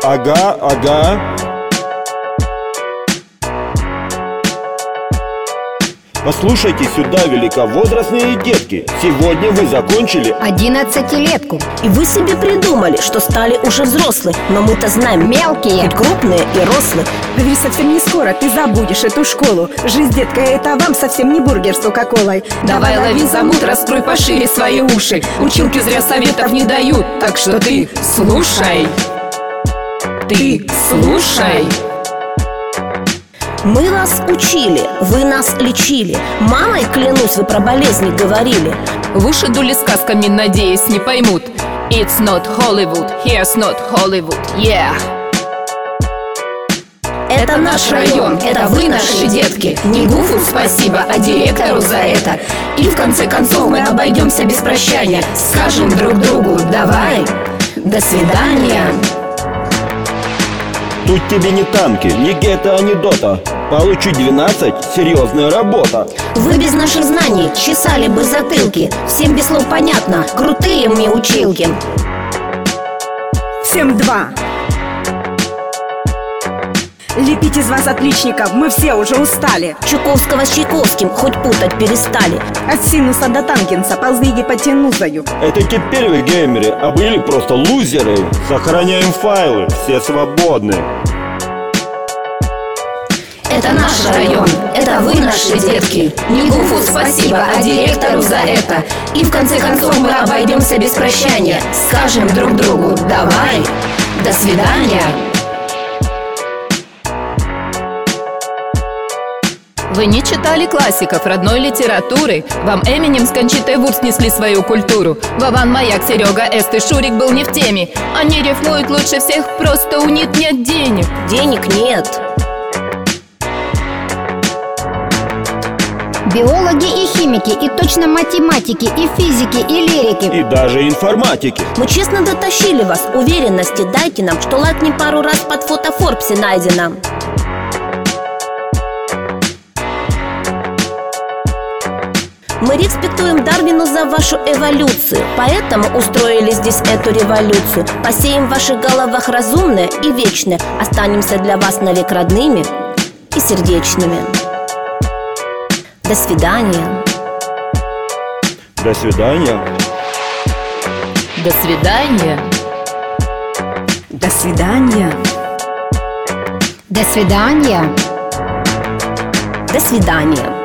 Ага. Послушайте сюда, великовозрастные детки. Сегодня вы закончили 11-летку. И вы себе придумали, что стали уже взрослые. Но мы-то знаем, Мелкие. хоть крупные и рослые. Ведь совсем не скоро ты забудешь эту школу. Жизнь, детка, это вам совсем не бургер с кока-колой. Давай лови замут, раскрой пошире свои уши. Училки зря советов не дают, так что ты слушай. Ты слушай. Мы вас учили, вы нас лечили. Мамой, клянусь, вы про болезни говорили. В уши дули сказками, надеюсь, не поймут. It's not Hollywood, here's not Hollywood, yeah. Это наш район, это вы наши детки. Не Гуфу спасибо, а директору за это. И в конце концов мы обойдемся без прощания. Скажем друг другу давай, до свидания. Тут тебе не танки, не гетто, а не дота. Получу 12, серьезная работа. Вы без наших знаний чесали бы затылки. Всем без слов понятно, крутые мы училки. Всем 2. Лепить из вас отличников, мы все уже устали. Чуковского с Чайковским хоть путать перестали. От синуса до танкинса ползли гипотенузою. Это теперь вы геймеры, а были просто лузеры. Сохраняем файлы, все свободны. Это наш район, это вы наши детки. Не Гуфу спасибо, а директору за это. И в конце концов мы обойдемся без прощания. Скажем друг другу давай, до свидания. Вы не читали классиков родной литературы. Вам Эминем с Кончитой Вурст снесли свою культуру. Вован, Маяк, Серега, Эст и Шурик был не в теме. Они рифмуют лучше всех, просто у них нет денег. Денег нет. Биологи и химики, и точно математики, и физики, и лирики. И даже информатики. Мы честно дотащили вас, уверенности дайте нам, что лайк не пару раз под фото Форбсе найдено. Мы респектуем Дарвину за вашу эволюцию, поэтому устроили здесь эту революцию. Посеем в ваших головах разумное и вечное. Останемся для вас навек родными и сердечными. До свидания. До свидания. До свидания. До свидания. До свидания. До свидания.